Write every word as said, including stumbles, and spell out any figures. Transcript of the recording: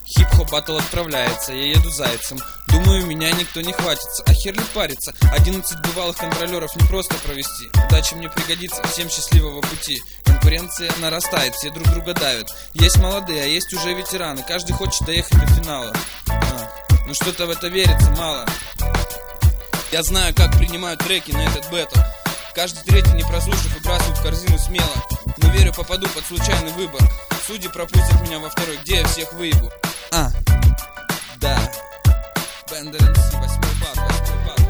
Хип-хоп баттл отправляется, я еду зайцем. Думаю, меня никто не хватится, а хер ли парится. Одиннадцать бывалых контролеров не просто провести. Удача мне пригодится, всем счастливого пути. Конкуренция нарастает, все друг друга давят. Есть молодые, а есть уже ветераны. Каждый хочет доехать до финала. а, Но что-то в это верится мало. Я знаю, как принимают треки на этот бэтл. Каждый третий, не прослушав, выбрасывает в корзину смело. Но верю, попаду под случайный выбор. Судьи пропустят меня во второй, где я всех выебу. А, да, Бендер эм си, восьмой бат, восьмой бат.